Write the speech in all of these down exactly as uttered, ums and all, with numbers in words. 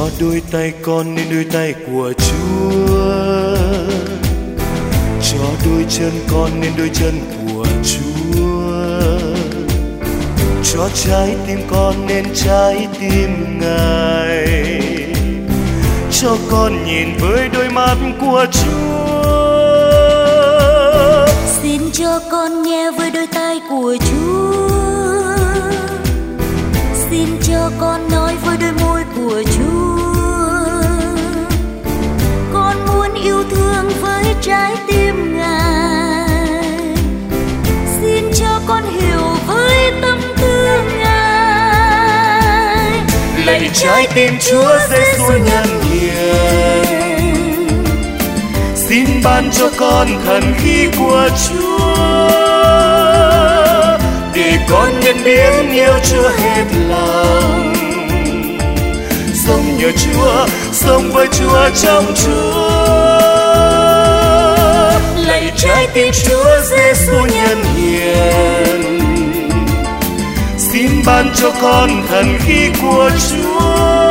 đôi tay con nên đôi tay của Chúa, cho đôi chân con nên đôi chân của Chúa, cho trái tim con nên trái tim Ngài, cho con nhìn với đôi mắt của Chúa. Xin cho con nghe với đôi tai của Chúa, xin cho con nói với đôi môi của Chúa. Con muốn yêu thương với trái tim Ngài, xin cho con hiểu với tâm tư Ngài. Lạy trái tim Chúa Giêsu nhân hiền, xin ban cho con thần khí của Chúa, để con nhân biến yêu Chúa hết lòng, sống nhờ Chúa, sống với Chúa trong Chúa. Lạy trái tim Chúa Giêsu nhân hiền, xin ban cho con thần khí của Chúa,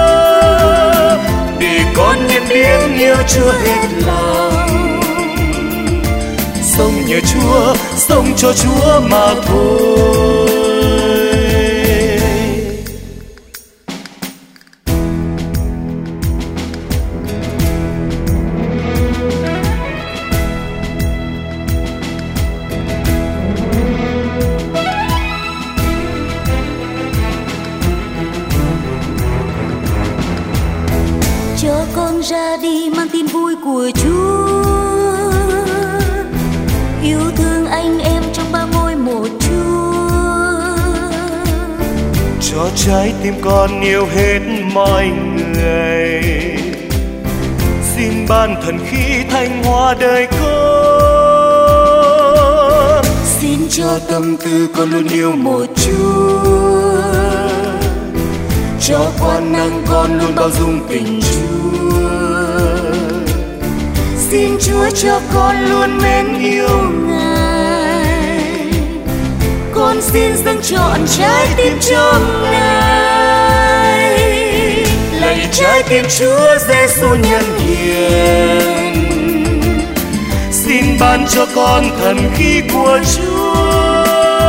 để con nhân biến yêu Chúa hết lòng, sống nhờ Chúa, sống cho Chúa mà thôi. Cho con ra đi mang tin vui của Chúa, yêu thương anh em trong ba ngôi một Chúa. Cho trái tim con yêu hết mọi người, xin ban thần khí thanh hoa đời con. Xin cho tâm tư con luôn yêu một Chúa, cho quan năng con luôn bao dung tình Chúa. xin Chúa cho con luôn mến yêu Ngài, con xin dâng trọn trái tim cho Ngài. Lạy trái tim Chúa Giêsu nhân hiền, xin ban cho con thần khí của Chúa,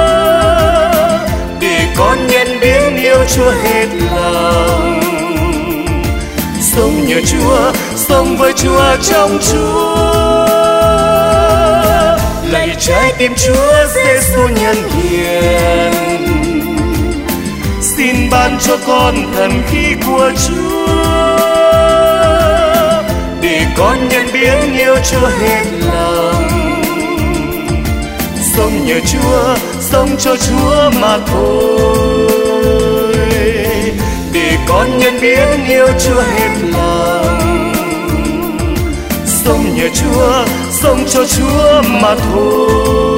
để con nhân biến yêu Chúa hết lòng, sống nhờ Chúa, sống với Chúa trong Chúa. Lạy trái tim Chúa Giêsu nhân hiền, xin ban cho con thần khí của Chúa, để con nhân biến yêu Chúa hết lòng, sống nhờ Chúa, sống cho Chúa mà thôi. Để con nhân biến yêu Chúa hết lòng, sống nhờ Chúa, sống cho Chúa mà thôi.